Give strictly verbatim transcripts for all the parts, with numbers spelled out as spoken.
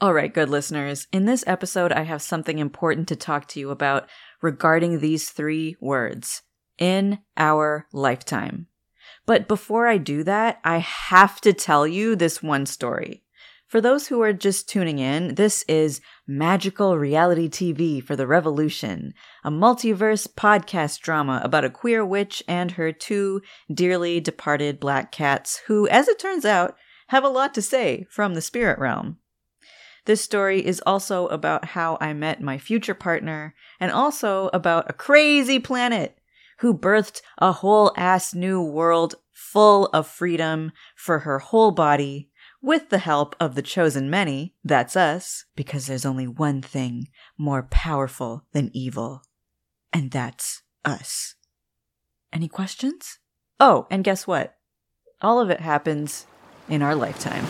All right, good listeners. In this episode, I have something important to talk to you about regarding these three words, in our lifetime. But before I do that, I have to tell you this one story. For those who are just tuning in, this is Magical Reality T V for the Revolution, a multiverse podcast drama about a queer witch and her two dearly departed black cats who, as it turns out, have a lot to say from the spirit realm. This story is also about how I met my future partner, and also about a crazy planet who birthed a whole ass new world full of freedom for her whole body, with the help of the chosen many, that's us, because there's only one thing more powerful than evil, and that's us. Any questions? Oh, and guess what? All of it happens in our lifetime.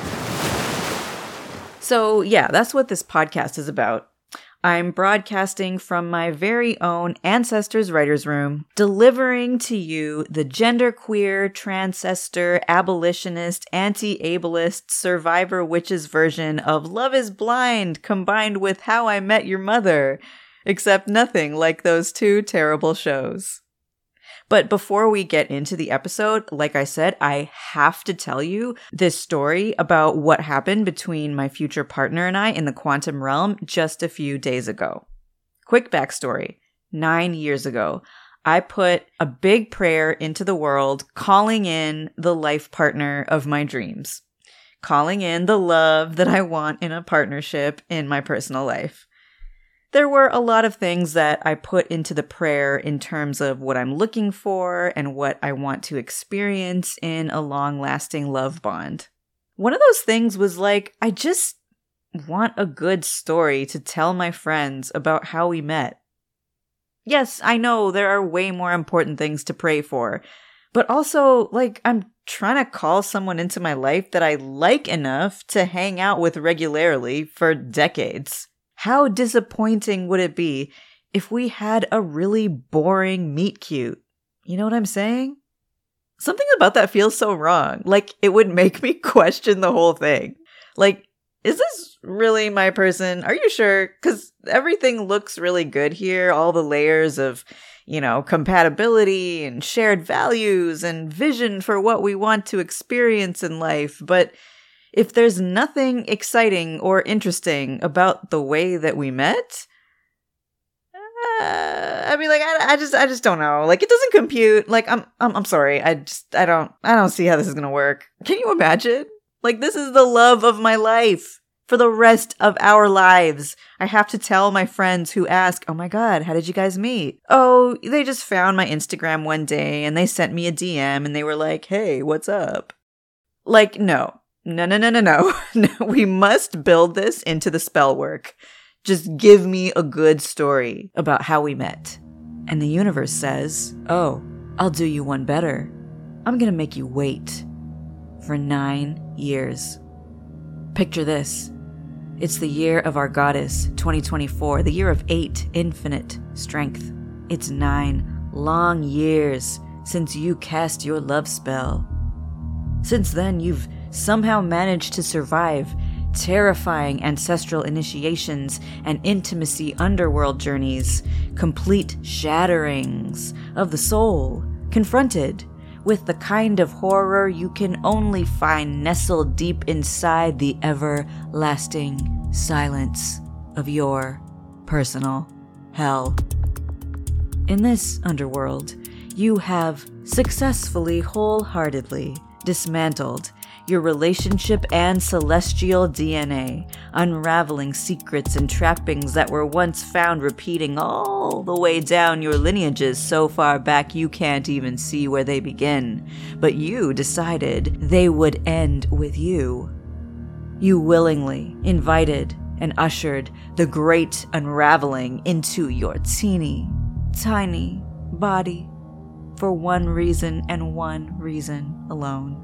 So yeah, that's what this podcast is about. I'm broadcasting from my very own Ancestors Writers Room, delivering to you the genderqueer, transcester, abolitionist, anti-ableist, survivor witches version of Love is Blind combined with How I Met Your Mother, except nothing like those two terrible shows. But before we get into the episode, like I said, I have to tell you this story about what happened between my future partner and I in the quantum realm just a few days ago. Quick backstory. Nine years ago, I put a big prayer into the world, calling in the life partner of my dreams, calling in the love that I want in a partnership in my personal life. There were a lot of things that I put into the prayer in terms of what I'm looking for and what I want to experience in a long-lasting love bond. One of those things was like, I just want a good story to tell my friends about how we met. Yes, I know there are way more important things to pray for, but also, like, I'm trying to call someone into my life that I like enough to hang out with regularly for decades. How disappointing would it be if we had a really boring meet cute? You know what I'm saying? Something about that feels so wrong. Like, it would make me question the whole thing. Like, is this really my person? Are you sure? Because everything looks really good here. All the layers of, you know, compatibility and shared values and vision for what we want to experience in life. But if there's nothing exciting or interesting about the way that we met, uh, I mean, like, I, I just, I just don't know. Like, it doesn't compute. Like, I'm, I'm, I'm sorry. I just, I don't, I don't see how this is gonna work. Can you imagine? Like, this is the love of my life for the rest of our lives. I have to tell my friends who ask, "Oh my God, how did you guys meet?" Oh, they just found my Instagram one day and they sent me a D M and they were like, "Hey, what's up?" Like, no. No, no, no, no, no. No, we must build this into the spell work. Just give me a good story about how we met. And the universe says, oh, I'll do you one better. I'm gonna make you wait for nine years. Picture this. It's the year of our goddess, twenty twenty-four, the year of eight, infinite strength. It's nine long years since you cast your love spell. Since then, you've somehow managed to survive terrifying ancestral initiations and intimacy underworld journeys, complete shatterings of the soul, confronted with the kind of horror you can only find nestled deep inside the everlasting silence of your personal hell. In this underworld, you have successfully wholeheartedly dismantled your relationship and celestial D N A, unraveling secrets and trappings that were once found repeating all the way down your lineages so far back you can't even see where they begin. But you decided they would end with you. You willingly invited and ushered the great unraveling into your teeny, tiny body for one reason and one reason alone.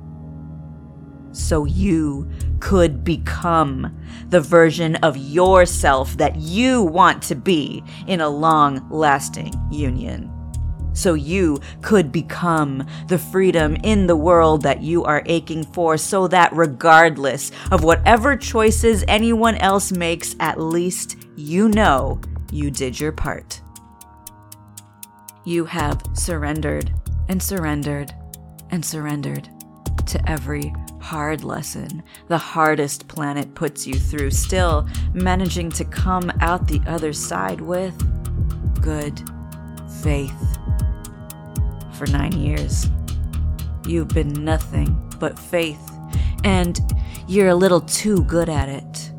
So you could become the version of yourself that you want to be in a long-lasting union. so you could become the freedom in the world that you are aching for, so that regardless of whatever choices anyone else makes, at least you know you did your part. You have surrendered and surrendered and surrendered to every hard lesson the hardest planet puts you through, still managing to come out the other side with good faith. For nine years, you've been nothing but faith, and you're a little too good at it.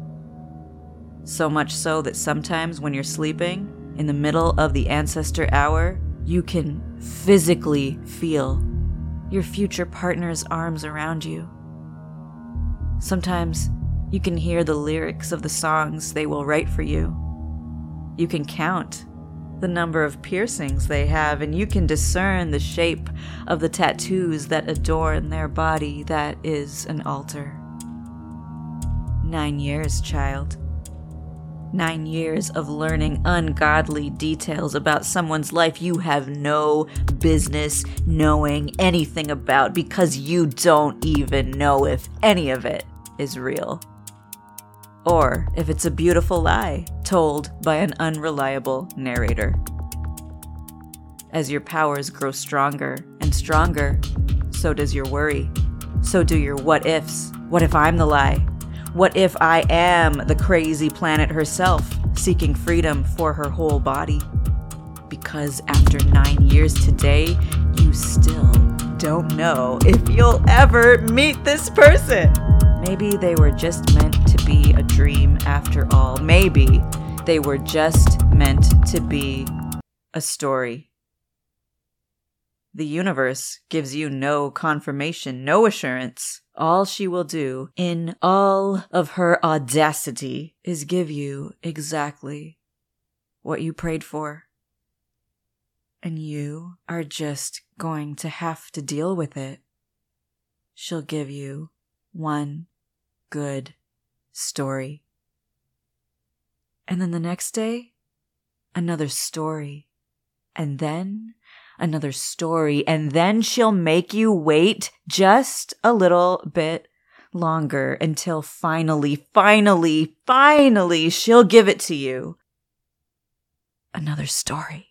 So much so that sometimes when you're sleeping, in the middle of the ancestor hour, you can physically feel your future partner's arms around you. Sometimes you can hear the lyrics of the songs they will write for you. You can count the number of piercings they have, and you can discern the shape of the tattoos that adorn their body that is an altar. Nine years, child. Nine years of learning ungodly details about someone's life you have no business knowing anything about, because you don't even know if any of it is real. Or if it's a beautiful lie told by an unreliable narrator. As your powers grow stronger and stronger, so does your worry. So do your what ifs. What if I'm the lie? What if I am the crazy planet herself, seeking freedom for her whole body? Because after nine years today, you still don't know if you'll ever meet this person. Maybe they were just meant to be a dream after all. Maybe they were just meant to be a story. The universe gives you no confirmation, no assurance. All she will do, in all of her audacity, is give you exactly what you prayed for. And you are just going to have to deal with it. She'll give you one good story. And then the next day, another story. And then another story. And then she'll make you wait just a little bit longer until finally, finally, finally, she'll give it to you. Another story.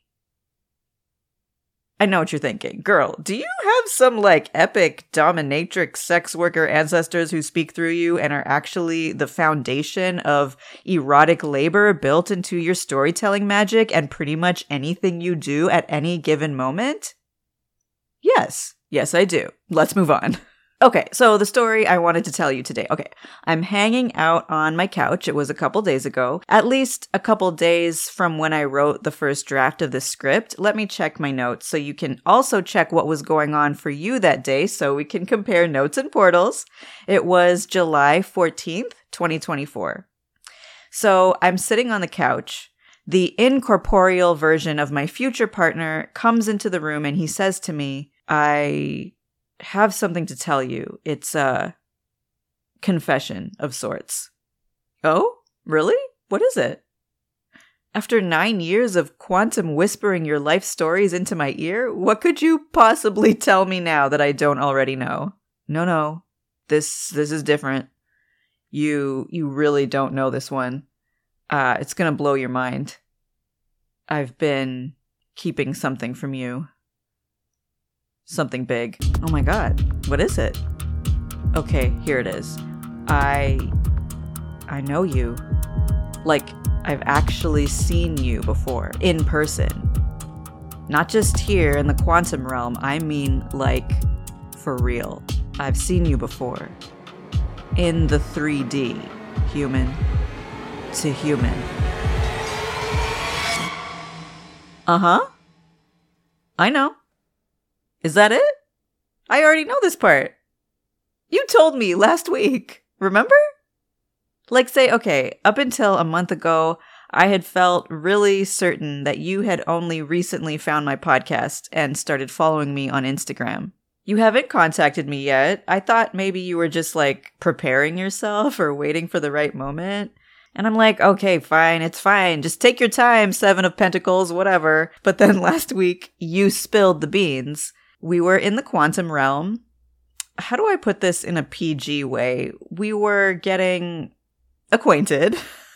I know what you're thinking. Girl, do you have some like epic dominatrix sex worker ancestors who speak through you and are actually the foundation of erotic labor built into your storytelling magic and pretty much anything you do at any given moment? Yes. Yes, I do. Let's move on. Okay, so the story I wanted to tell you today. Okay, I'm hanging out on my couch. It was a couple days ago, at least a couple days from when I wrote the first draft of this script. Let me check my notes so you can also check what was going on for you that day so we can compare notes and portals. It was July fourteenth, twenty twenty-four. So I'm sitting on the couch. The incorporeal version of my future partner comes into the room and he says to me, I have something to tell you. It's a confession of sorts. Oh, really? What is it? After nine years of quantum whispering your life stories into my ear, what could you possibly tell me now that I don't already know? No, no. This this is different. You you really don't know this one. Uh, it's gonna blow your mind. I've been keeping something from you. Something big. Oh my god. What is it? Okay, here it is. I... I know you. Like, I've actually seen you before. In person. Not just here in the quantum realm. I mean, like, for real. I've seen you before. In the three D. Human to human. Uh-huh. I know. Is that it? I already know this part. You told me last week. Remember? Like say, okay, up until a month ago, I had felt really certain that you had only recently found my podcast and started following me on Instagram. You haven't contacted me yet. I thought maybe you were just like preparing yourself or waiting for the right moment. And I'm like, okay, fine, it's fine. Just take your time, Seven of Pentacles, whatever. But then last week, you spilled the beans. We were in the quantum realm. How do I put this in a P G way? We were getting acquainted.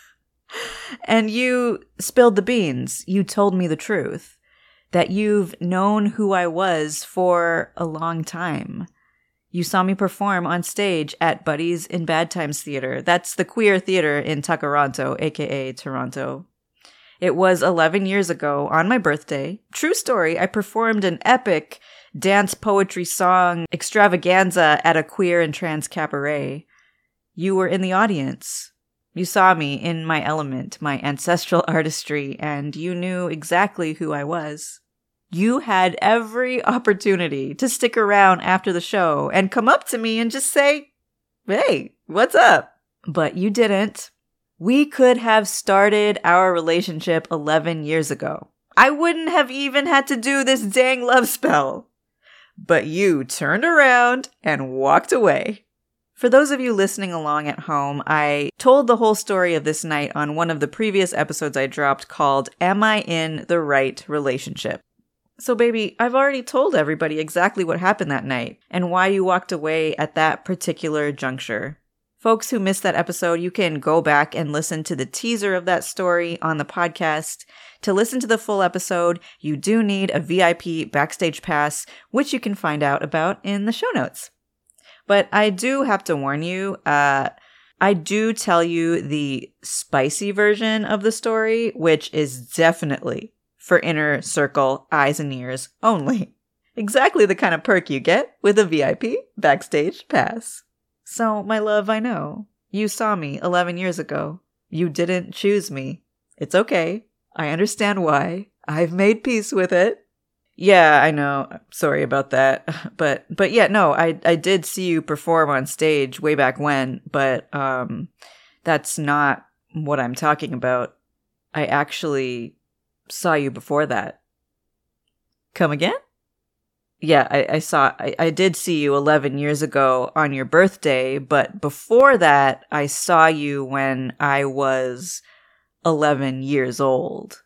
And you spilled the beans. You told me the truth. That you've known who I was for a long time. You saw me perform on stage at Buddies in Bad Times Theater. That's the queer theater in Takaranto, aka Toronto. It was eleven years ago on my birthday. True story, I performed an epic dance poetry song extravaganza at a queer and trans cabaret. You were in the audience. You saw me in my element, my ancestral artistry, and you knew exactly who I was. You had every opportunity to stick around after the show and come up to me and just say, hey, what's up? But you didn't. We could have started our relationship eleven years ago. I wouldn't have even had to do this dang love spell. But you turned around and walked away. For those of you listening along at home, I told the whole story of this night on one of the previous episodes I dropped called Am I in the Right Relationship? So baby, I've already told everybody exactly what happened that night and why you walked away at that particular juncture. Folks who missed that episode, you can go back and listen to the teaser of that story on the podcast. To listen to the full episode, you do need a V I P backstage pass, which you can find out about in the show notes. But I do have to warn you, uh, I do tell you the spicy version of the story, which is definitely for inner circle eyes and ears only. Exactly the kind of perk you get with a V I P backstage pass. So, my love, I know. You saw me eleven years ago. You didn't choose me. It's okay. I understand why. I've made peace with it. Yeah, I know. Sorry about that. But but yeah, no, I I did see you perform on stage way back when, but um that's not what I'm talking about. I actually saw you before that. Come again? Yeah, I, I saw, I, I did see you eleven years ago on your birthday, but before that, I saw you when I was eleven years old.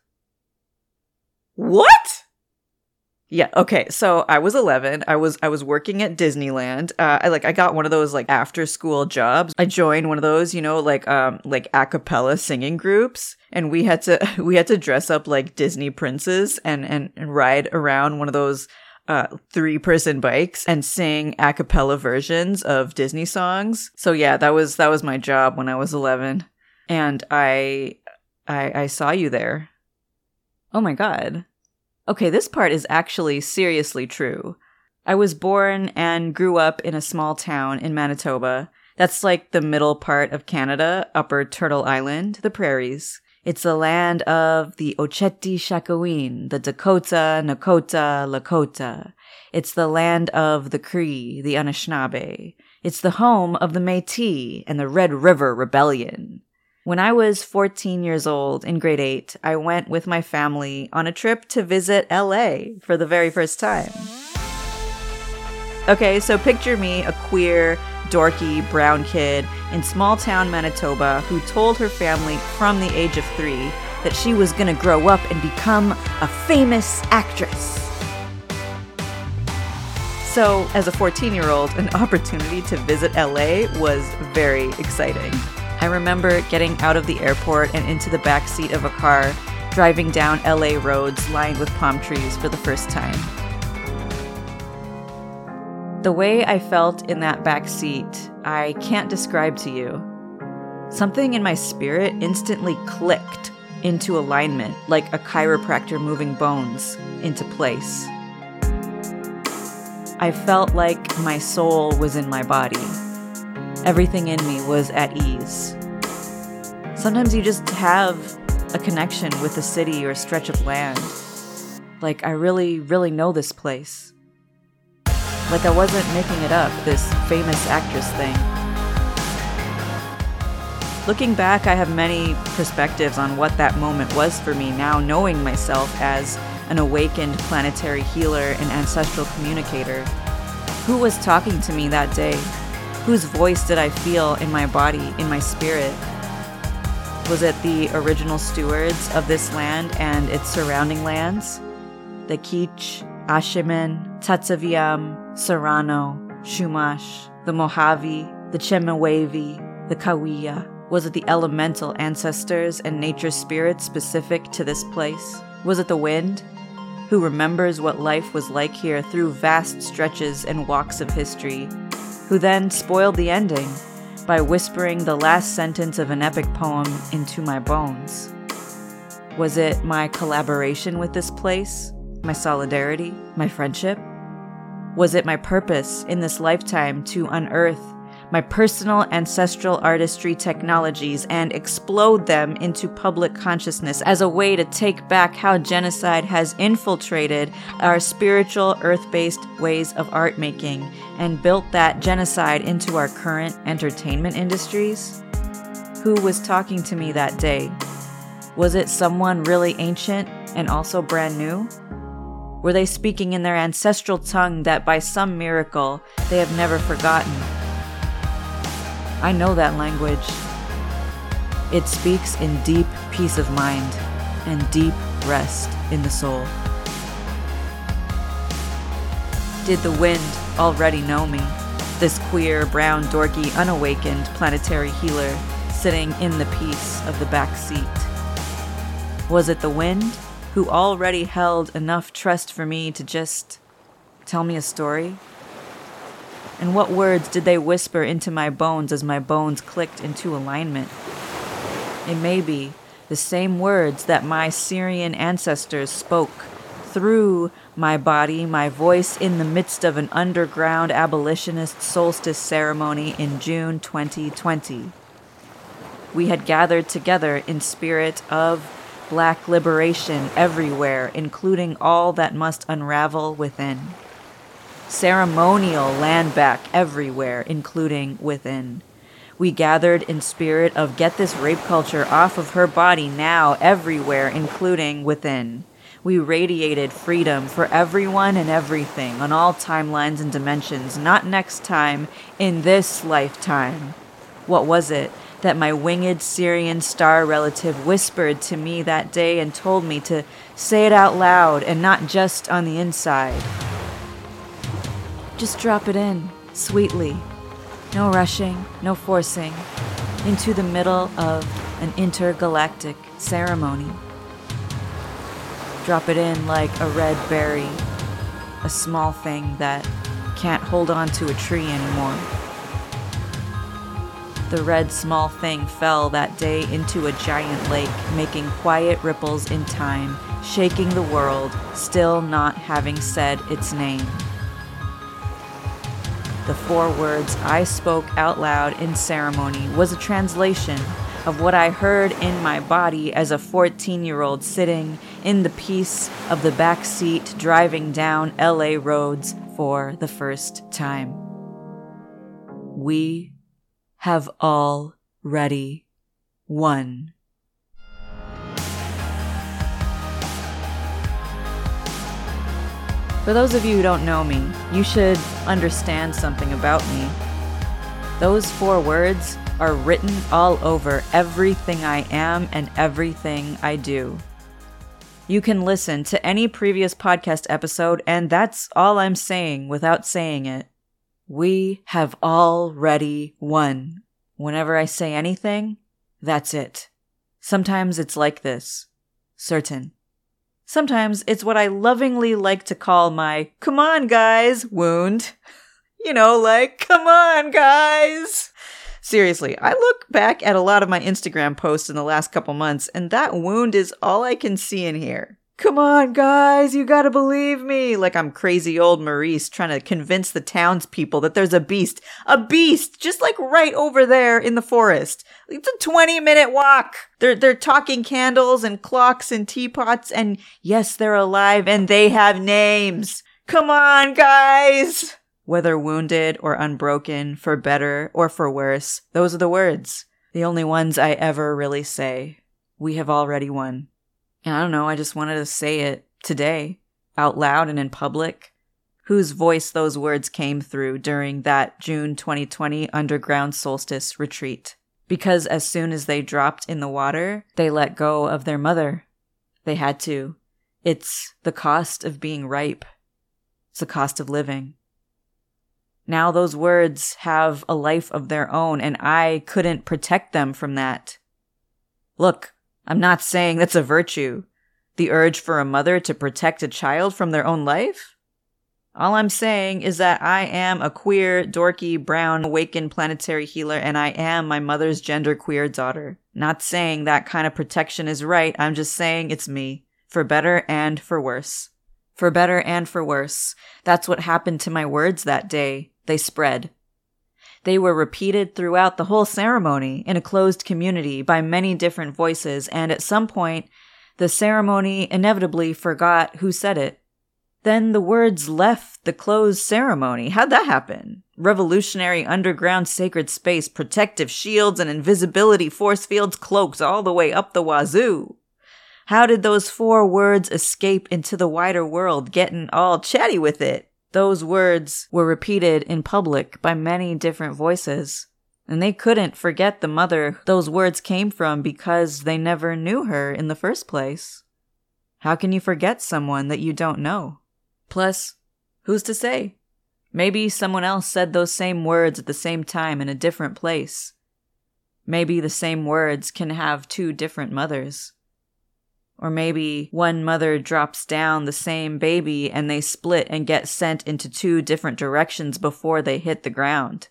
What? Yeah, okay, so I was eleven. I was I was working at Disneyland. Uh, I like I got one of those like after school jobs. I joined one of those, you know, like um like a cappella singing groups, and we had to we had to dress up like Disney princes and and, and ride around one of those uh three person bikes and sing a cappella versions of Disney songs. So yeah, that was that was my job when I was eleven, and I I I saw you there. Oh my god. Okay, this part is actually seriously true. I was born and grew up in a small town in Manitoba. That's like the middle part of Canada, Upper Turtle Island, the prairies. It's the land of the Oceti Sakowin, the Dakota, Nakota, Lakota. It's the land of the Cree, the Anishinaabe. It's the home of the Métis and the Red River Rebellion. When I was fourteen years old in grade eight, I went with my family on a trip to visit L A for the very first time. Okay, so picture me, a queer, dorky, brown kid in small town Manitoba who told her family from the age of three that she was gonna grow up and become a famous actress. So, as a fourteen-year-old, an opportunity to visit L A was very exciting. I remember getting out of the airport and into the back seat of a car, driving down L A roads lined with palm trees for the first time. The way I felt in that back seat, I can't describe to you. Something in my spirit instantly clicked into alignment, like a chiropractor moving bones into place. I felt like my soul was in my body. Everything in me was at ease. Sometimes you just have a connection with a city or a stretch of land. Like, I really, really know this place. Like I wasn't making it up, this famous actress thing. Looking back, I have many perspectives on what that moment was for me now, knowing myself as an awakened planetary healer and ancestral communicator. Who was talking to me that day? Whose voice did I feel in my body, in my spirit? Was it the original stewards of this land and its surrounding lands? The Kizh, Ashemen, Tatsaviam, Serrano, Chumash, the Mojave, the Chemehuevi, the Cahuilla? Was it the elemental ancestors and nature spirits specific to this place? Was it the wind, who remembers what life was like here through vast stretches and walks of history, who then spoiled the ending by whispering the last sentence of an epic poem into my bones? Was it my collaboration with this place, my solidarity, my friendship? Was it my purpose in this lifetime to unearth my personal ancestral artistry technologies and explode them into public consciousness as a way to take back how genocide has infiltrated our spiritual, earth-based ways of art making and built that genocide into our current entertainment industries? Who was talking to me that day? Was it someone really ancient and also brand new? Were they speaking in their ancestral tongue that by some miracle they have never forgotten? I know that language. It speaks in deep peace of mind and deep rest in the soul. Did the wind already know me? This queer, brown, dorky, unawakened planetary healer sitting in the peace of the back seat. Was it the wind who already held enough trust for me to just tell me a story? And what words did they whisper into my bones as my bones clicked into alignment? It may be the same words that my Syrian ancestors spoke through my body, my voice in the midst of an underground abolitionist solstice ceremony in June twenty twenty. We had gathered together in spirit of Black liberation everywhere, including all that must unravel within. Ceremonial land back everywhere, including within. We gathered in spirit of get this rape culture off of her body now, everywhere, including within. We radiated freedom for everyone and everything on all timelines and dimensions, not next time, in this lifetime. What was it that my winged Syrian star relative whispered to me that day and told me to say it out loud and not just on the inside? Just drop it in, sweetly. No rushing, no forcing, into the middle of an intergalactic ceremony. Drop it in like a red berry, a small thing that can't hold on to a tree anymore. The red small thing fell that day into a giant lake, making quiet ripples in time, shaking the world, still not having said its name. The four words I spoke out loud in ceremony was a translation of what I heard in my body as a fourteen-year-old sitting in the peace of the back seat driving down L A roads for the first time. We have already won. For those of you who don't know me, you should understand something about me. Those four words are written all over everything I am and everything I do. You can listen to any previous podcast episode, and that's all I'm saying without saying it. We have already won. Whenever I say anything, that's it. Sometimes it's like this. Certain. Sometimes it's what I lovingly like to call my "come on guys" wound. You know, like, come on guys. Seriously, I look back at a lot of my Instagram posts in the last couple months, and that wound is all I can see in here. Come on guys, you gotta believe me. Like I'm crazy old Maurice trying to convince the townspeople that there's a beast. A beast! Just like right over there in the forest. It's a twenty minute walk. They're, they're talking candles and clocks and teapots, and yes, they're alive and they have names. Come on guys! Whether wounded or unbroken, for better or for worse, those are the words. The only ones I ever really say. We have already won. And I don't know, I just wanted to say it today, out loud and in public. Whose voice those words came through during that June twenty twenty underground solstice retreat. Because as soon as they dropped in the water, they let go of their mother. They had to. It's the cost of being ripe. It's the cost of living. Now those words have a life of their own, and I couldn't protect them from that. Look, I'm not saying that's a virtue. The urge for a mother to protect a child from their own life? All I'm saying is that I am a queer, dorky, brown, awakened planetary healer, and I am my mother's genderqueer daughter. Not saying that kind of protection is right, I'm just saying it's me. For better and for worse. For better and for worse. That's what happened to my words that day. They spread. They were repeated throughout the whole ceremony in a closed community by many different voices, and at some point, the ceremony inevitably forgot who said it. Then the words left the closed ceremony. How'd that happen? Revolutionary underground sacred space, protective shields and invisibility force fields, cloaks all the way up the wazoo. How did those four words escape into the wider world, getting all chatty with it? Those words were repeated in public by many different voices, and they couldn't forget the mother those words came from because they never knew her in the first place. How can you forget someone that you don't know? Plus, who's to say? Maybe someone else said those same words at the same time in a different place. Maybe the same words can have two different mothers. Or maybe one mother drops down the same baby and they split and get sent into two different directions before they hit the ground.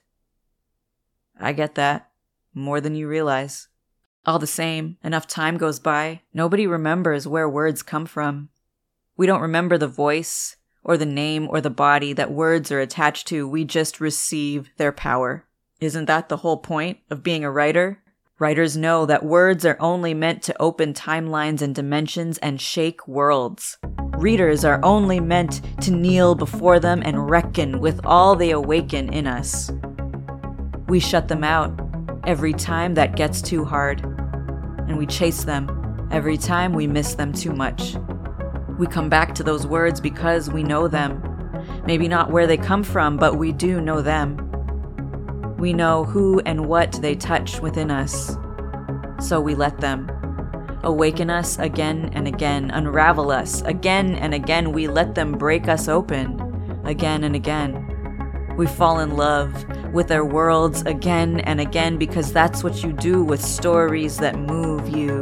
I get that. More than you realize. All the same, enough time goes by, nobody remembers where words come from. We don't remember the voice, or the name, or the body that words are attached to. We just receive their power. Isn't that the whole point of being a writer? Writers know that words are only meant to open timelines and dimensions and shake worlds. Readers are only meant to kneel before them and reckon with all they awaken in us. We shut them out every time that gets too hard, and we chase them every time we miss them too much. We come back to those words because we know them. Maybe not where they come from, but we do know them. We know who and what they touch within us. So we let them awaken us again and again, unravel us again and again. We let them break us open again and again. We fall in love with their worlds again and again because that's what you do with stories that move you.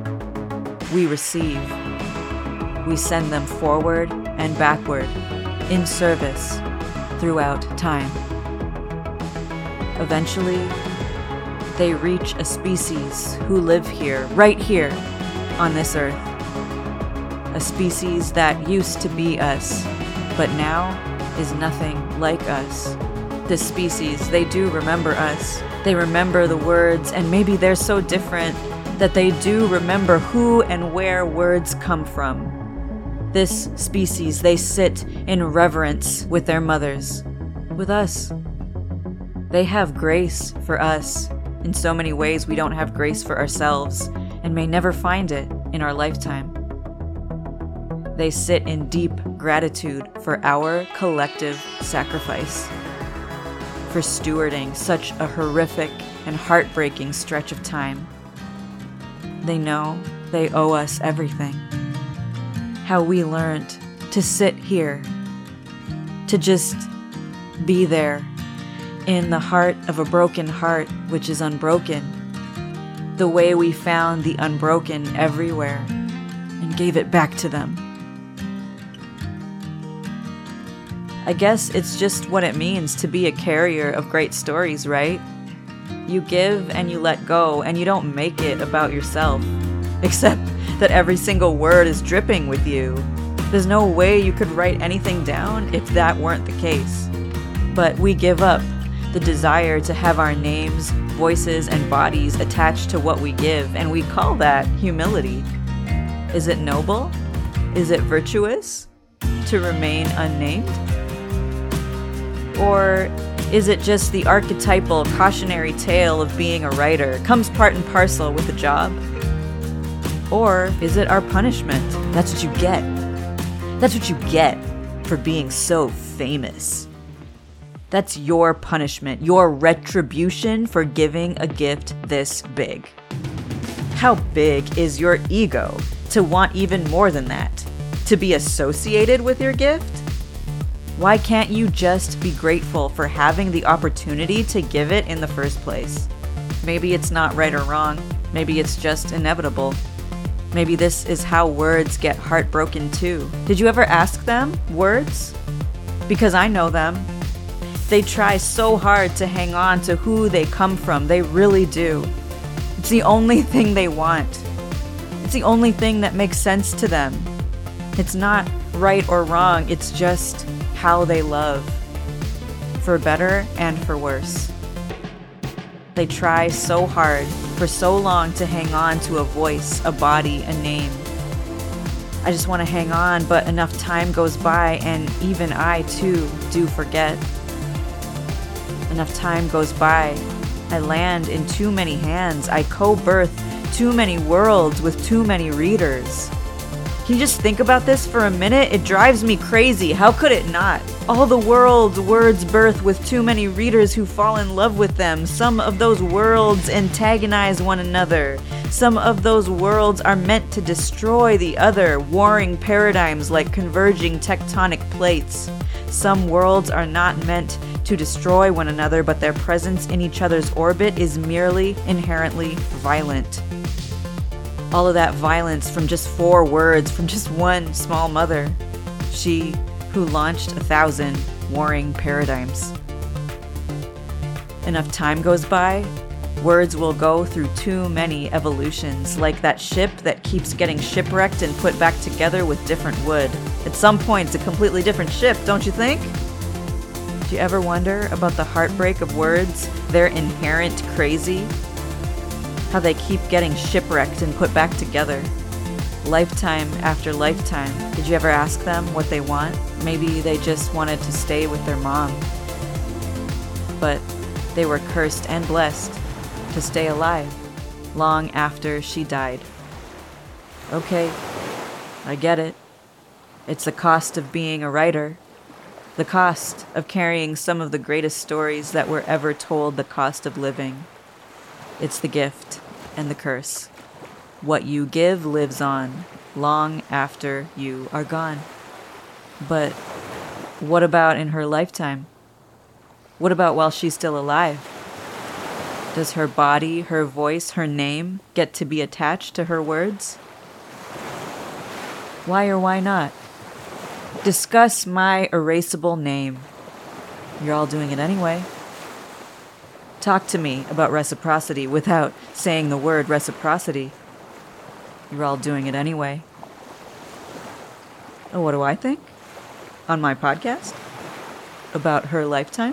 We receive. We send them forward and backward in service throughout time. Eventually, they reach a species who live here, right here, on this earth. A species that used to be us, but now is nothing like us. This species, they do remember us. They remember the words, and maybe they're so different that they do remember who and where words come from. This species, they sit in reverence with their mothers, with us. They have grace for us in so many ways we don't have grace for ourselves and may never find it in our lifetime. They sit in deep gratitude for our collective sacrifice, for stewarding such a horrific and heartbreaking stretch of time. They know they owe us everything. How we learned to sit here, to just be there, in the heart of a broken heart which is unbroken, the way we found the unbroken everywhere and gave it back to them. I guess it's just what it means to be a carrier of great stories, right? You give and you let go, and you don't make it about yourself, except that every single word is dripping with you. There's no way you could write anything down if that weren't the case. But we give up the desire to have our names, voices, and bodies attached to what we give, and we call that humility. Is it noble? Is it virtuous to remain unnamed? Or is it just the archetypal cautionary tale of being a writer, comes part and parcel with the job? Or is it our punishment? That's what you get. That's what you get for being so famous. That's your punishment, your retribution for giving a gift this big. How big is your ego to want even more than that? To be associated with your gift? Why can't you just be grateful for having the opportunity to give it in the first place? Maybe it's not right or wrong. Maybe it's just inevitable. Maybe this is how words get heartbroken too. Did you ever ask them, words? Because I know them. They try so hard to hang on to who they come from. They really do. It's the only thing they want. It's the only thing that makes sense to them. It's not right or wrong. It's just how they love. For better and for worse. They try so hard for so long to hang on to a voice, a body, a name. I just want to hang on, but enough time goes by and even I too do forget. Enough time goes by. I land in too many hands. I co-birth too many worlds with too many readers. Can you just think about this for a minute? It drives me crazy. How could it not? All the worlds words birth with too many readers who fall in love with them. Some of those worlds antagonize one another. Some of those worlds are meant to destroy the other, warring paradigms like converging tectonic plates. Some worlds are not meant to destroy one another, but their presence in each other's orbit is merely inherently violent. All of that violence from just four words, from just one small mother. She who launched a thousand warring paradigms. Enough time goes by, words will go through too many evolutions, like that ship that keeps getting shipwrecked and put back together with different wood. At some point, it's a completely different ship, don't you think? Do you ever wonder about the heartbreak of words, their inherent crazy? How they keep getting shipwrecked and put back together. Lifetime after lifetime. Did you ever ask them what they want? Maybe they just wanted to stay with their mom. But they were cursed and blessed to stay alive long after she died. Okay, I get it. It's the cost of being a writer. The cost of carrying some of the greatest stories that were ever told, the cost of living. It's the gift and the curse. What you give lives on long after you are gone. But what about in her lifetime? What about while she's still alive? Does her body, her voice, her name get to be attached to her words? Why or why not? Discuss my erasable name. You're all doing it anyway. Talk to me about reciprocity without saying the word reciprocity. You're all doing it anyway. Oh, what do I think? On my podcast? About her lifetime?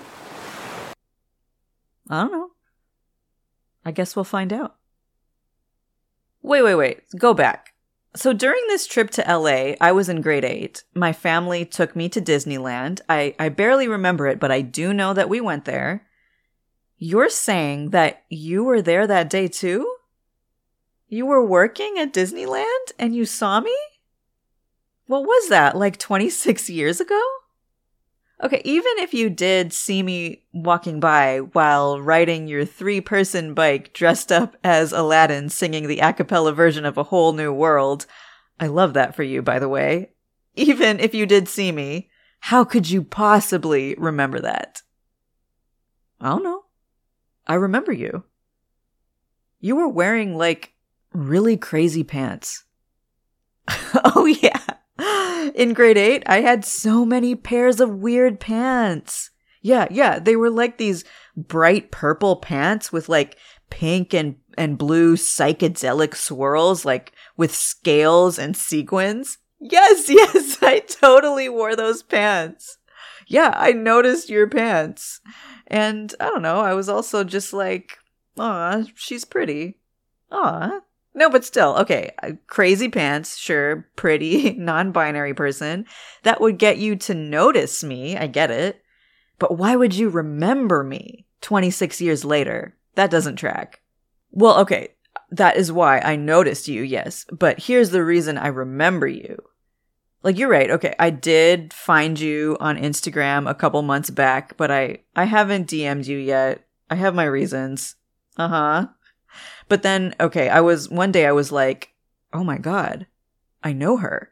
I don't know. I guess we'll find out. Wait, wait, wait. Go back. So during this trip to L A, I was in grade eight. My family took me to Disneyland. I, I barely remember it, but I do know that we went there. You're saying that you were there that day too? You were working at Disneyland and you saw me? What was that, like twenty-six years ago? Okay, even if you did see me walking by while riding your three-person bike dressed up as Aladdin singing the a cappella version of A Whole New World, I love that for you, by the way. Even if you did see me, how could you possibly remember that? I don't know. I remember you. You were wearing, like, really crazy pants. Oh, yeah. In grade eight, I had so many pairs of weird pants. Yeah, yeah, they were like these bright purple pants with like pink and, and blue psychedelic swirls, like with scales and sequins. Yes, yes, I totally wore those pants. Yeah, I noticed your pants. And I don't know, I was also just like, aw, she's pretty. Aw. No, but still, okay, crazy pants, sure, pretty, non-binary person. That would get you to notice me, I get it. But why would you remember me twenty-six years later? That doesn't track. Well, okay, that is why I noticed you, yes. But here's the reason I remember you. Like, you're right. Okay, I did find you on Instagram a couple months back, but I, I haven't D M'd you yet. I have my reasons. Uh-huh. But then, okay, I was, one day I was like, oh my God, I know her.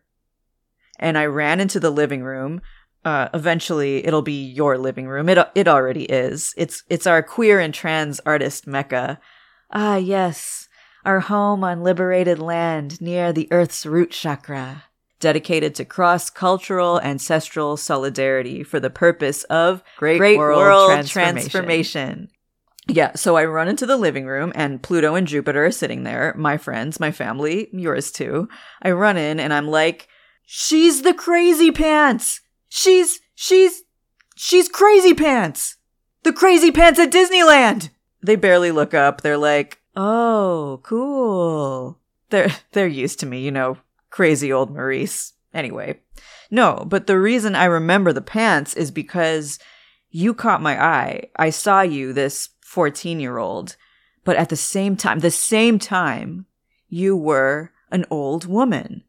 And I ran into the living room. Uh, eventually, it'll be your living room. It it already is. It's it's our queer and trans artist mecca. Ah, yes, our home on liberated land near the Earth's root chakra, dedicated to cross-cultural ancestral solidarity for the purpose of great, great world, world transformation. transformation. Yeah, so I run into the living room, and Pluto and Jupiter are sitting there. My friends, my family, yours too. I run in, and I'm like, she's the crazy pants! She's, she's, she's Crazy Pants! The Crazy Pants at Disneyland! They barely look up. They're like, oh, cool. They're, they're used to me, you know, crazy old Maurice. Anyway. No, but the reason I remember the pants is because you caught my eye. I saw you, this fourteen-year-old, but at the same time, the same time, you were an old woman.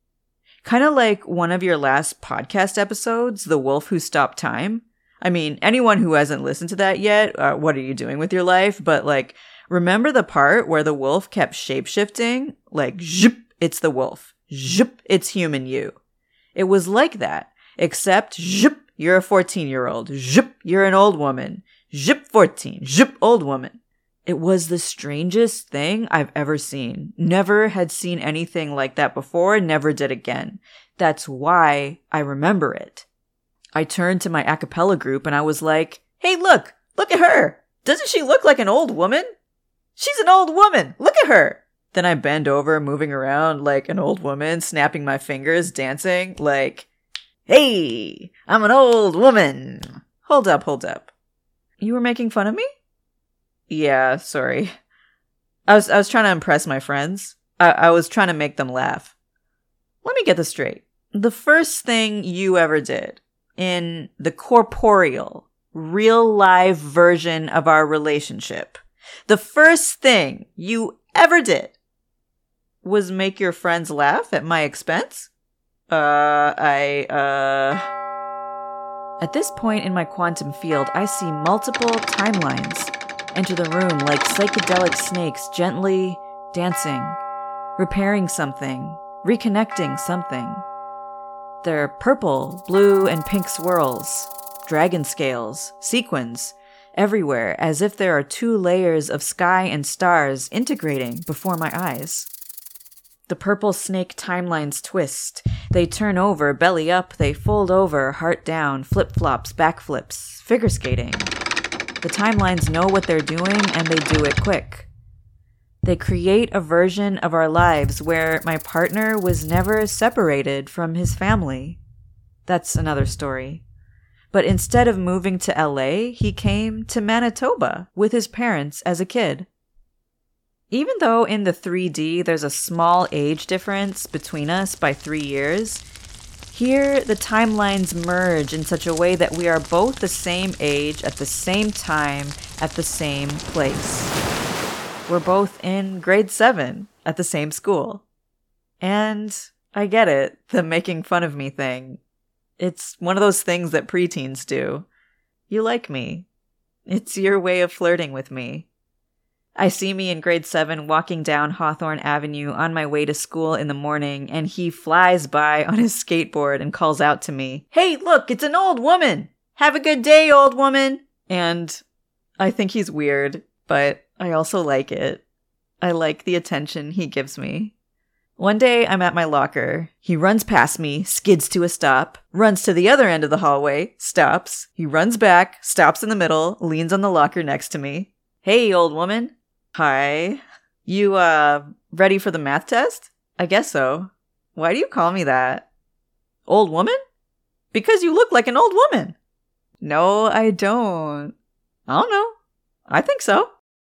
Kind of like one of your last podcast episodes, The Wolf Who Stopped Time. I mean, anyone who hasn't listened to that yet, uh, what are you doing with your life? But like, remember the part where the wolf kept shape-shifting? Like, zhup, it's the wolf. Zhup, it's human you. It was like that, except, zhup, you're a fourteen-year-old. Zhup, you're an old woman. Zhup, fourteen. Zhup, old woman. It was the strangest thing I've ever seen. Never had seen anything like that before, never did again. That's why I remember it. I turned to my a cappella group and I was like, hey, look, look at her. Doesn't she look like an old woman? She's an old woman. Look at her. Then I bend over, moving around like an old woman, snapping my fingers, dancing like, hey, I'm an old woman. Hold up, hold up. You were making fun of me? Yeah, sorry. I was I was trying to impress my friends. I, I was trying to make them laugh. Let me get this straight. The first thing you ever did in the corporeal, real live version of our relationship, the first thing you ever did was make your friends laugh at my expense? Uh, I, uh... At this point in my quantum field, I see multiple timelines enter the room like psychedelic snakes, gently dancing, repairing something, reconnecting something. They're purple, blue, and pink swirls, dragon scales, sequins, everywhere, as if there are two layers of sky and stars integrating before my eyes. The purple snake timelines twist. They turn over, belly up, they fold over, heart down, flip-flops, backflips, figure skating. The timelines know what they're doing, and they do it quick. They create a version of our lives where my partner was never separated from his family. That's another story. But instead of moving to L A, he came to Manitoba with his parents as a kid. Even though in the three D there's a small age difference between us by three years, here the timelines merge in such a way that we are both the same age at the same time at the same place. We're both in grade seven at the same school. And I get it, the making fun of me thing. It's one of those things that preteens do. You like me. It's your way of flirting with me. I see me in grade seven walking down Hawthorne Avenue on my way to school in the morning, and he flies by on his skateboard and calls out to me, "Hey, look, it's an old woman! Have a good day, old woman!" And I think he's weird, but I also like it. I like the attention he gives me. One day, I'm at my locker. He runs past me, skids to a stop, runs to the other end of the hallway, stops. He runs back, stops in the middle, leans on the locker next to me. "Hey, old woman." "Hi. You, uh, ready for the math test?" "I guess so." "Why do you call me that?" "Old woman?" "Because you look like an old woman." "No, I don't." "I don't know. I think so."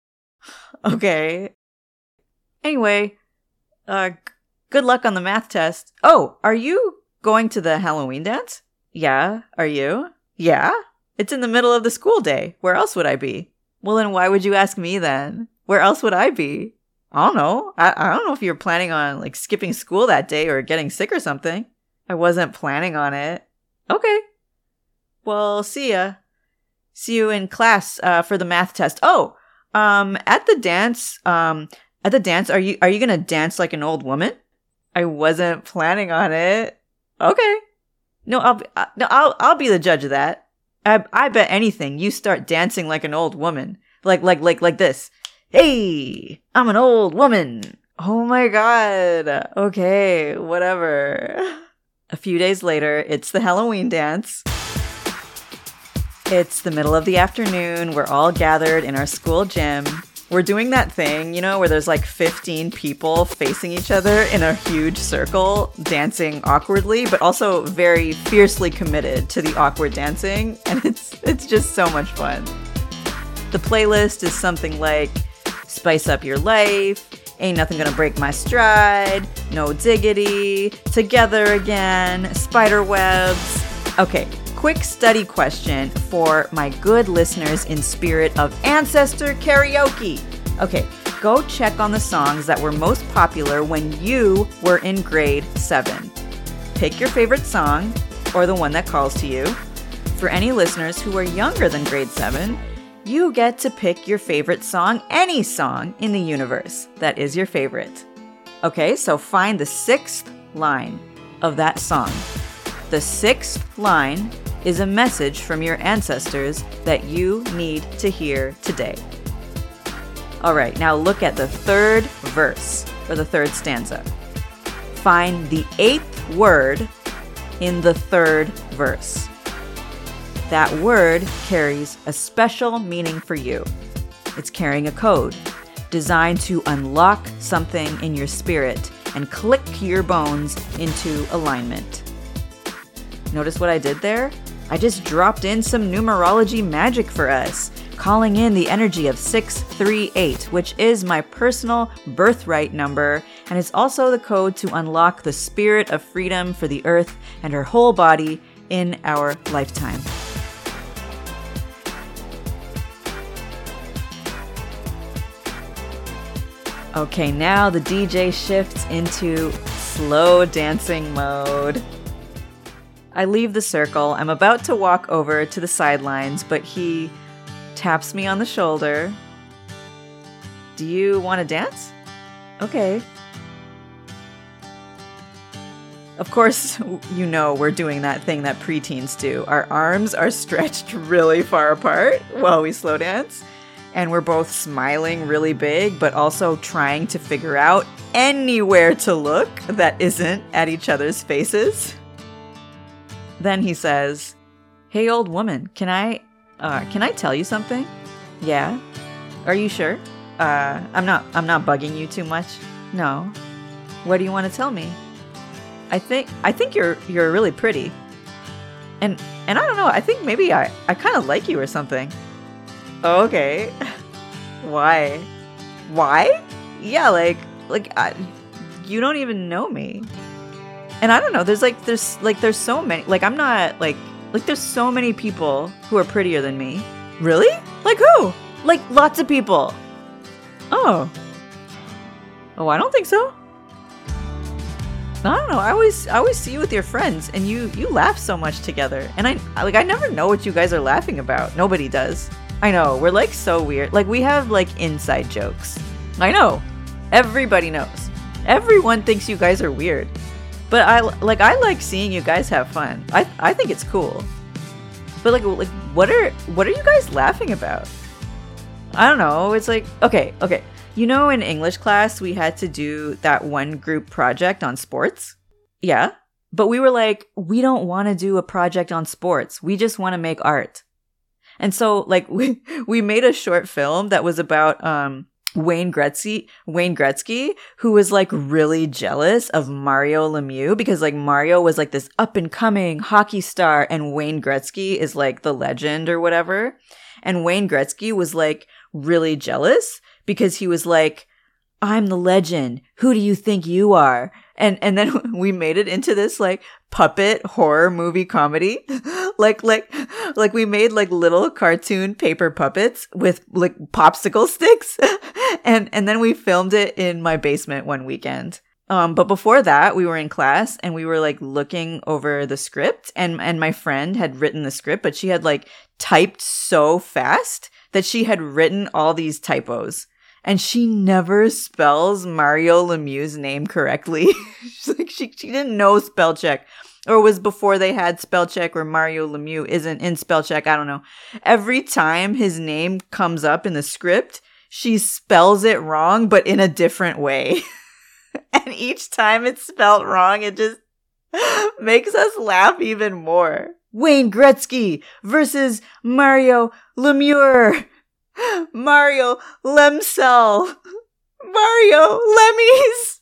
Okay. Anyway, uh, g- good luck on the math test. Oh, are you going to the Halloween dance? Yeah. Are you? Yeah. It's in the middle of the school day. Where else would I be? Well, then why would you ask me then? Where else would I be? I don't know. I, I don't know if you're planning on, like, skipping school that day or getting sick or something. I wasn't planning on it. Okay. Well, see ya. See you in class uh, for the math test. Oh, um, at the dance, um, at the dance, are you are you gonna dance like an old woman? I wasn't planning on it. Okay. No, I'll be, uh, no, I'll I'll be the judge of that. I I bet anything you start dancing like an old woman, like like like like this. Hey, I'm an old woman. Oh my god. Okay, whatever. A few days later, it's the Halloween dance. It's the middle of the afternoon. We're all gathered in our school gym. We're doing that thing, you know, where there's like fifteen people facing each other in a huge circle, dancing awkwardly, but also very fiercely committed to the awkward dancing. And it's it's just so much fun. The playlist is something like Spice Up Your Life, Ain't Nothing Gonna Break My Stride, No Diggity, Together Again, Spiderwebs. Okay, quick study question for my good listeners in spirit of ancestor karaoke. Okay, go check on the songs that were most popular when you were in grade seven. Pick your favorite song, or the one that calls to you. For any listeners who are younger than grade seven, you get to pick your favorite song, any song in the universe that is your favorite. Okay, so find the sixth line of that song. The sixth line is a message from your ancestors that you need to hear today. All right, now look at the third verse, or the third stanza. Find the eighth word in the third verse. That word carries a special meaning for you. It's carrying a code designed to unlock something in your spirit and click your bones into alignment. Notice what I did there? I just dropped in some numerology magic for us, calling in the energy of six three eight, which is my personal birthright number, and it's also the code to unlock the spirit of freedom for the earth and her whole body in our lifetime. Okay, now the D J shifts into slow dancing mode. I leave the circle. I'm about to walk over to the sidelines, but he taps me on the shoulder. Do you want to dance? Okay. Of course, you know we're doing that thing that preteens do. Our arms are stretched really far apart while we slow dance. And we're both smiling really big, but also trying to figure out anywhere to look that isn't at each other's faces. Then he says, "Hey, old woman, can I, uh, can I tell you something?" "Yeah." "Are you sure? Uh, I'm not, I'm not bugging you too much." "No." "What do you want to tell me?" I think, I think you're, you're really pretty. And, and I don't know, I think maybe I, I kind of like you or something." "Okay." "Why?" "Why? Yeah, like, like, I, you don't even know me." And I don't know, there's like, there's like, there's so many, like, I'm not, like, like, there's so many people who are prettier than me. "Really? Like who?" "Like, lots of people." "Oh. Oh, I don't think so." I don't know, I always, I always see you with your friends, and you, you laugh so much together. And I, like, I never know what you guys are laughing about. Nobody does. I know, we're like so weird. Like, we have like inside jokes. I know. Everybody knows. Everyone thinks you guys are weird. But I like I like seeing you guys have fun. I I think it's cool. But like like what are what are you guys laughing about? I don't know. It's like okay, okay. You know, in English class we had to do that one group project on sports? Yeah. But we were like, we don't want to do a project on sports. We just want to make art. And so like we we made a short film that was about um Wayne Gretzky, Wayne Gretzky, who was like really jealous of Mario Lemieux because like Mario was like this up and coming hockey star and Wayne Gretzky is like the legend or whatever. And Wayne Gretzky was like really jealous because he was like, "I'm the legend. Who do you think you are?" And and then we made it into this like puppet horror movie comedy. like like like we made like little cartoon paper puppets with like popsicle sticks. and and then we filmed it in my basement one weekend. Um, but before that, we were in class and we were like looking over the script, and, and my friend had written the script, but she had like typed so fast that she had written all these typos, and she never spells Mario Lemieux's name correctly. She's like, she, she didn't know spell check, or it was before they had spell check, or Mario Lemieux isn't in spell check. I don't know. Every time his name comes up in the script, she spells it wrong, but in a different way. And each time it's spelled wrong, it just makes us laugh even more. Wayne Gretzky versus Mario Lemieux. Mario Lemcel. Mario Lemmies.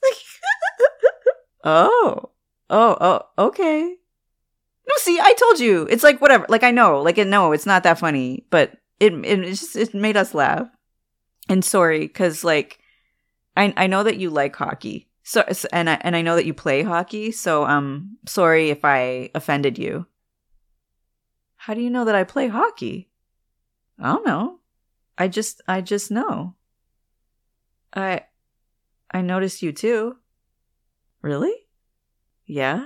oh. Oh, oh, okay. No, see, I told you. It's like, whatever. Like, I know. Like, no, it's not that funny. But it, it, it just, it made us laugh. And sorry, because, like, I I know that you like hockey, so and I and I know that you play hockey. So um, sorry if I offended you. How do you know that I play hockey? I don't know. I just I just know. I I noticed you too. Really? Yeah.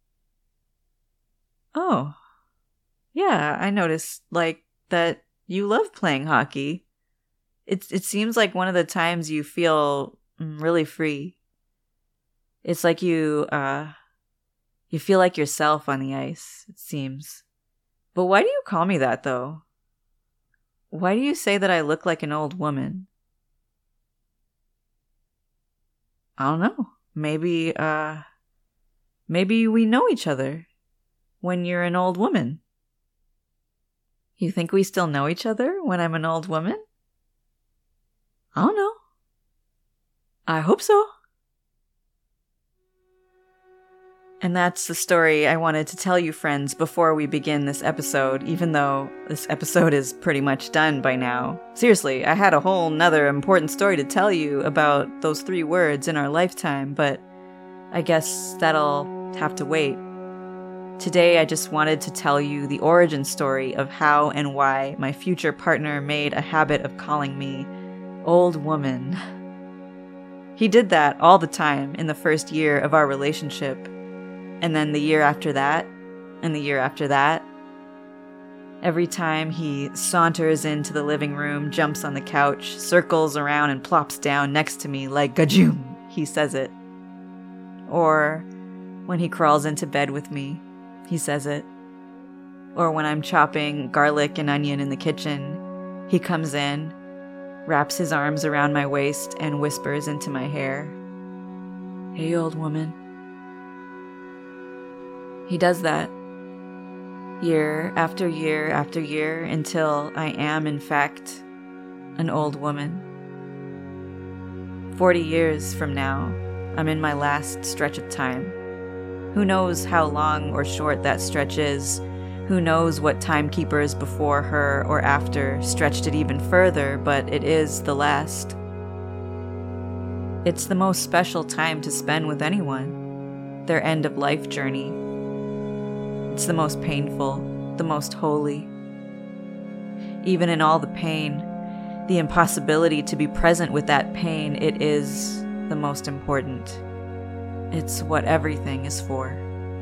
Oh. Yeah, I noticed like that you love playing hockey. It it seems like one of the times you feel really free. It's like you, uh, you feel like yourself on the ice, it seems. But why do you call me that, though? Why do you say that I look like an old woman? I don't know. Maybe, uh, maybe we know each other when you're an old woman. You think we still know each other when I'm an old woman? I don't know. I hope so. And that's the story I wanted to tell you, friends, before we begin this episode, even though this episode is pretty much done by now. Seriously, I had a whole nother important story to tell you about those three words in our lifetime, but I guess that'll have to wait. Today, I just wanted to tell you the origin story of how and why my future partner made a habit of calling me old woman. He did that all the time in the first year of our relationship, and then the year after that, and the year after that. Every time he saunters into the living room, jumps on the couch, circles around and plops down next to me like gajoom, he says it. Or when he crawls into bed with me, he says it. Or when I'm chopping garlic and onion in the kitchen, he comes in, wraps his arms around my waist, and whispers into my hair, "Hey, old woman." He does that year after year after year until I am, in fact, an old woman. Forty years from now, I'm in my last stretch of time. Who knows how long or short that stretch is? Who knows what timekeepers before her or after stretched it even further, but it is the last. It's the most special time to spend with anyone, their end-of-life journey. It's the most painful, the most holy. Even in all the pain, the impossibility to be present with that pain, it is the most important. It's what everything is for.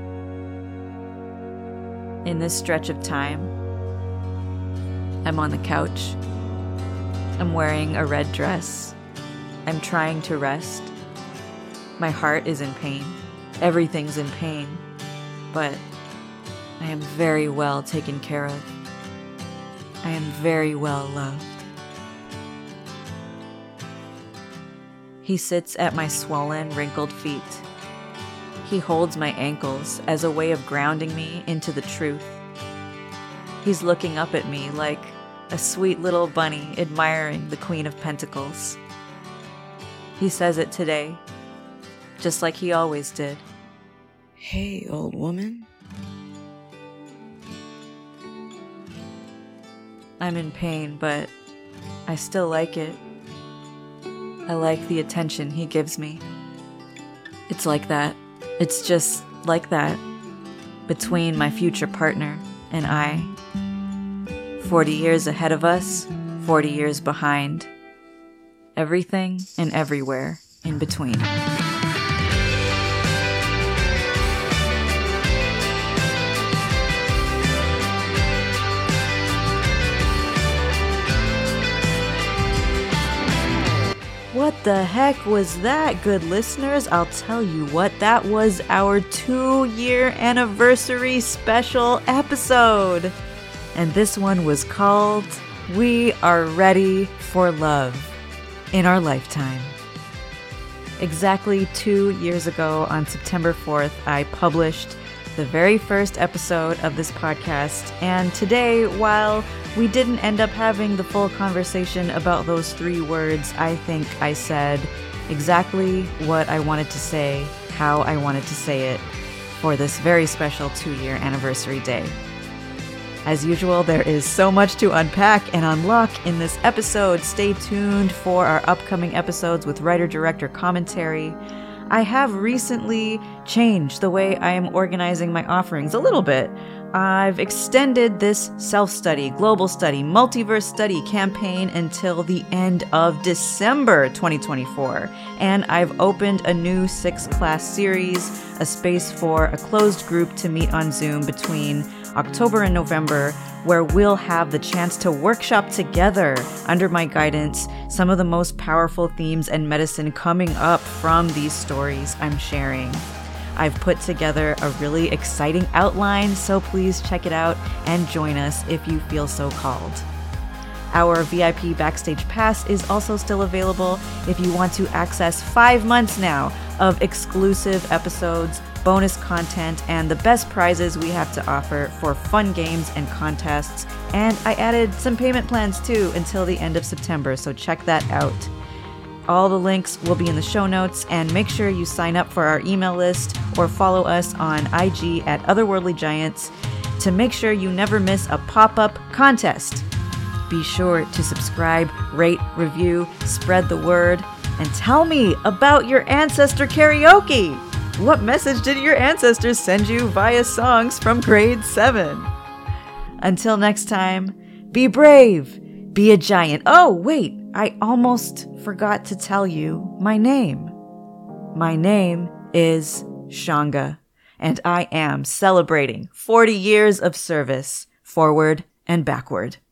In this stretch of time, I'm on the couch. I'm wearing a red dress. I'm trying to rest. My heart is in pain. Everything's in pain. But I am very well taken care of. I am very well loved. He sits at my swollen, wrinkled feet. He holds my ankles as a way of grounding me into the truth. He's looking up at me like a sweet little bunny admiring the Queen of Pentacles. He says it today, just like he always did. "Hey, old woman." I'm in pain, but I still like it. I like the attention he gives me. It's like that. It's just like that. Between my future partner and I. Forty years ahead of us, forty years behind. Everything and everywhere in between. the heck was that, good listeners? I'll tell you what, that was our two-year anniversary special episode. And this one was called We Are Ready for Love in Our Lifetime. Exactly two years ago, on September fourth, I published the very first episode of this podcast. And today, while we didn't end up having the full conversation about those three words, I think I said exactly what I wanted to say, how I wanted to say it for this very special two-year anniversary day. As usual, there is so much to unpack and unlock in this episode. Stay tuned for our upcoming episodes with writer-director commentary. I have recently changed the way I am organizing my offerings a little bit. I've extended this self-study, global study, multiverse study campaign until the end of December twenty twenty-four. And I've opened a new six-class series, a space for a closed group to meet on Zoom between October and November, where we'll have the chance to workshop together under my guidance some of the most powerful themes and medicine coming up from these stories I'm sharing. I've put together a really exciting outline, so please check it out and join us if you feel so called. Our V I P Backstage Pass is also still available if you want to access five months now of exclusive episodes, bonus content, and the best prizes we have to offer for fun games and contests. And I added some payment plans too until the end of September, so check that out. All the links will be in the show notes, and make sure you sign up for our email list or follow us on I G at Otherworldly Giants to make sure you never miss a pop-up contest. Be sure to subscribe, rate, review, spread the word, and tell me about your ancestor karaoke. What message did your ancestors send you via songs from grade seven? Until next time, be brave, be a giant. Oh, wait, I almost forgot to tell you my name. My name is Shanga, and I am celebrating forty years of service, forward and backward.